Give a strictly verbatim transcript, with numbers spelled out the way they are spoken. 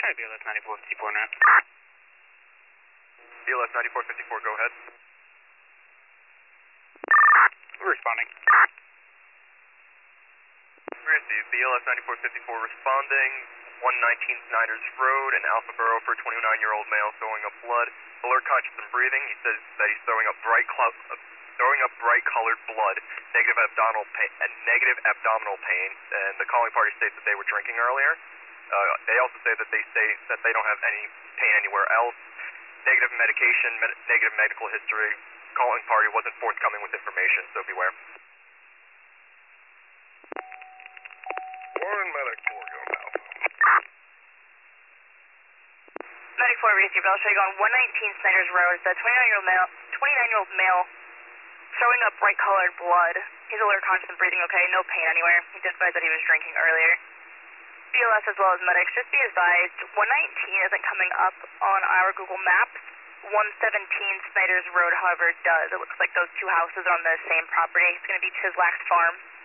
Hi, B L S ninety-four fifty-four now. B L S ninety-four fifty-four, go ahead. Responding. Received. B L S ninety-four fifty-four responding. one nineteen Snyder's Road in Alpha Borough for a twenty-nine-year-old male throwing up blood. Alert, conscious, and breathing. He says that he's throwing up bright cloud, uh, throwing up bright-colored blood. Negative abdominal pain. Uh, negative abdominal pain. And the calling party states that they were drinking earlier. Uh, they also say that they say that they don't have any pain anywhere else. Negative medication. Med negative medical history. Calling party wasn't forthcoming with information, so beware. One medic four, go Alpha. Medic four, receive. I'll show you on one nineteen Snyder's Road. The twenty-nine-year-old male, twenty-nine-year-old male throwing up bright-colored blood. He's alert, conscious, and breathing okay. No pain anywhere. He did advise that he was drinking earlier. B L S as well as medics, just be advised, one nineteen isn't coming up on our Google Maps. one seventeen Snyder's Road, however, does. It looks like those two houses are on the same property. It's going to be Chislax Farm.